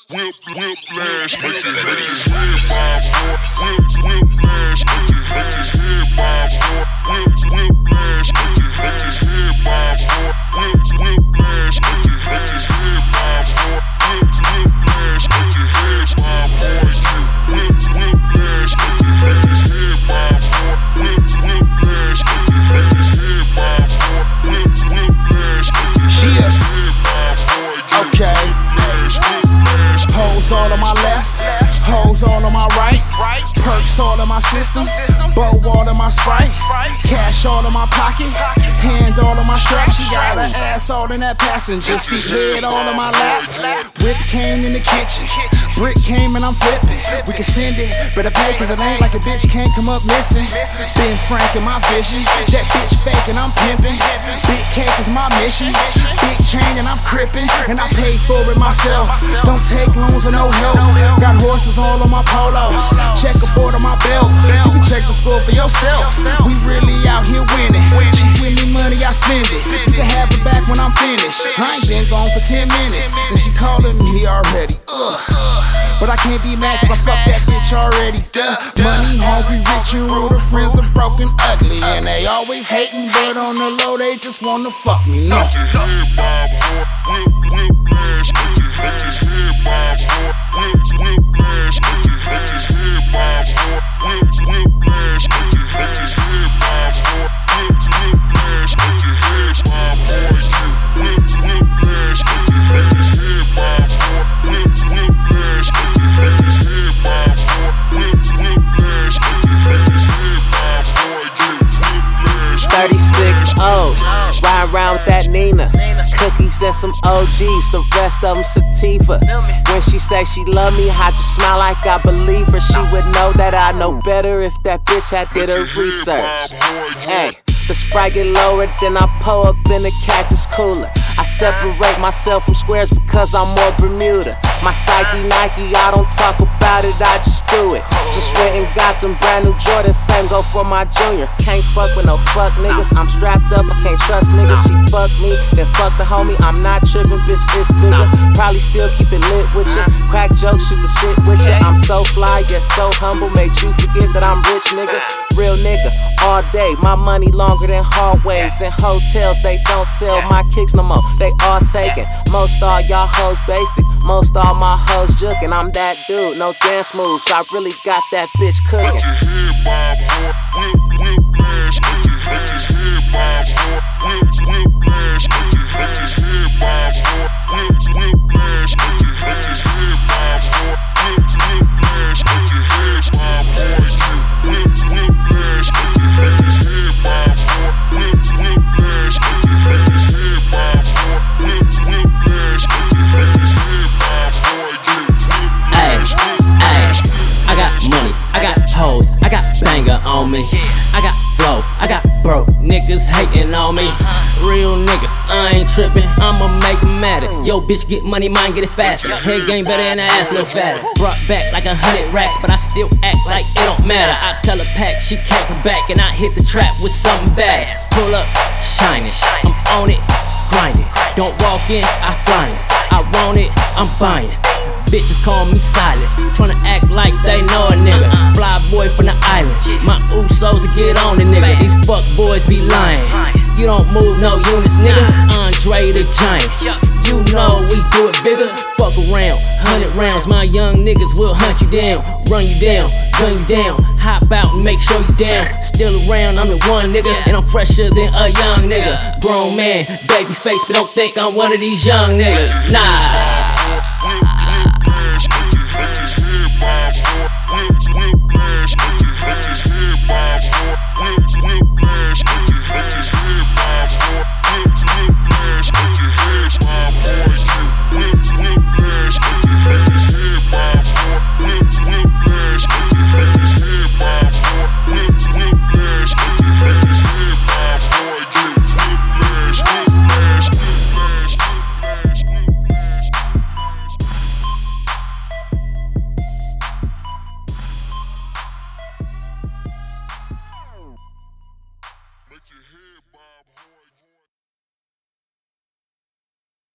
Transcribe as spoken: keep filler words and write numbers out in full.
whip, whiplash, make your head bob, whip, whiplash, make your head bob, whip, whiplash, make your head bob, whip, whiplash, make your head bob, whip, whiplash, make your head bob, boy, you whip, whiplash, make your head bob, whip, whiplash, make your head bob, whip, whiplash, make your head bob, boy, okay. Hoes all on my left, hoes all on my right, perks all in my system, bow all in my sprite, cash all in my pocket, hand all in my strap. She got her ass all in that passenger seat, head all in my lap. Whip came in the kitchen, brick came and I'm flipping. We can send it, better pay cause it ain't like a bitch can't come up missing. Been frank in my vision, that bitch fake and I'm pimping. Big cake is my mission, big chain and I'm crippin', and I paid for it myself. Don't take loans or no help. Got horses all on my polos, checkerboard on my belt. You can check the score for yourself. We really out here winning. She give me money, I spend it. You can have it back when I'm finished. I ain't been gone for ten minutes, and she calling me already. Ugh. But I can't be mad cause I fucked that bitch already. Duh. Money hungry, rich and rude. Her friends are broken, ugly, and they always hating, but on the low they just wanna fuck me. No. make your head bob, whip, whiplash, make your head bob, whip, whiplash, make your head bob, whip, whiplash, make your head bob, whip, whiplash, make your head bob, boy, you whip, whiplash, make your head bob, whip, whiplash, make your head bob, whip, whiplash, make your head bob, boy, you whiplash. thirty-six O's, ride around with that Nina. Cookies and some O Gs, the rest of them sativa. When she say she love me, I just smile like I believe her. She would know that I know better if that bitch had did her research. Hey, the Sprite get lower, then I pull up in the cactus cooler. I separate myself from squares because I'm more Bermuda. My psyche Nike, I don't talk about it, I just do it. Just went and got them brand new Jordans, same go for my junior. Can't fuck with no fuck niggas, I'm strapped up, I can't trust niggas. She fuck me, then fuck the homie, I'm not tripping, bitch, it's bigger. Probably still keep it lit with ya, crack jokes, shoot the shit with ya. I'm so fly, yet so humble, made you forget that I'm rich, nigga. Real nigga, all day, my money longer than hallways and hotels. They don't sell my kicks no more, they all taken. Most all y'all hoes basic, most all my hoes jukin'. I'm that dude, no dance moves, I really got that bitch cooking. Make your head bob, whip, whiplash, make your head bob, whip, whiplash, make your head bob, whip, whiplash, make your head bob, whip, whiplash, make your head bob, boy, you whip, whiplash, make your head bob, whip, whiplash, make your head bob, whip, whiplash, make your head bob, boy, you whiplash, whiplash. I got money, I got hoes, I got banger on me. I got flow, I got broke niggas hating on me. Real nigga, I ain't trippin', I'ma make 'em mad at. Yo, bitch, get money, mine get it faster. Head game better and the ass little fatter. Brought back like a hundred racks, but I still act like it don't matter. I tell her pack, she can't come back, and I hit the trap with something bad. Pull up, shining, I'm on it, grinding. Don't walk in, I fly it. I want it, I'm buying. Bitches call me Silas, tryna act like they know a nigga. Fly boy from the island, my Usos to get on the nigga. These fuck boys be lying, you don't move no units, nigga. Andre the Giant, you know we do it bigger. Fuck around, hundred rounds, my young niggas will hunt you down, run you down, gun you down, hop out and make sure you down. Still around, I'm the one nigga, and I'm fresher than a young nigga. Grown man, baby face, but don't think I'm one of these young niggas, nah.